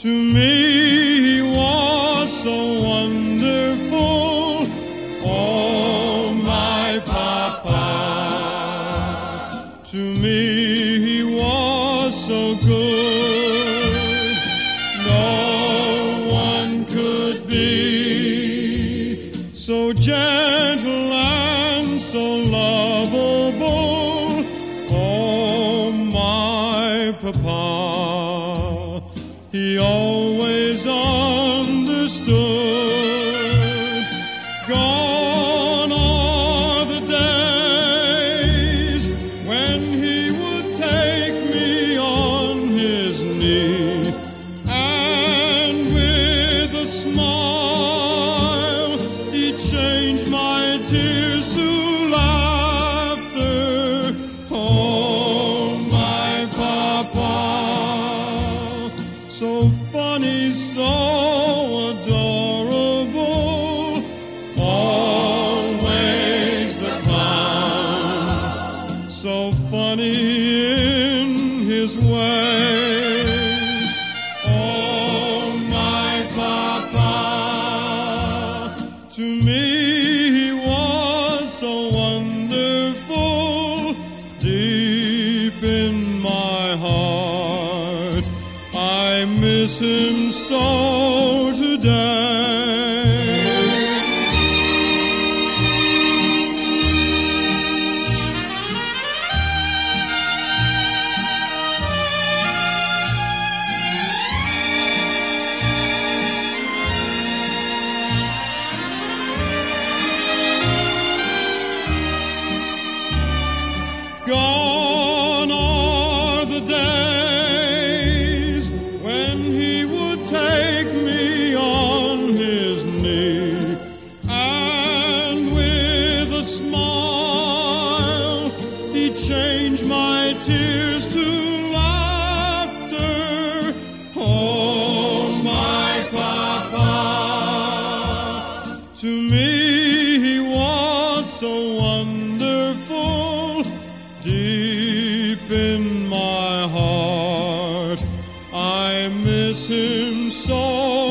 To me he was so wonderful, oh my papa. To me he was so good, no one could be so gentle and so lovable, oh my papa. He always understood. Gone are the days when he would take me on his knee, and with a smile he'd change my tears to laughter. Oh, my papa, so funny, so adorable, always the clown, so funny in his ways. Oh, my papa, to me he was so wonderful, deep in my heart I miss him so today. Gone are the days when he would take me on his knee, and with a smile he'd change my tears to laughter. Oh, my papa, to me he was so wonderful, deep in my heart I miss him so.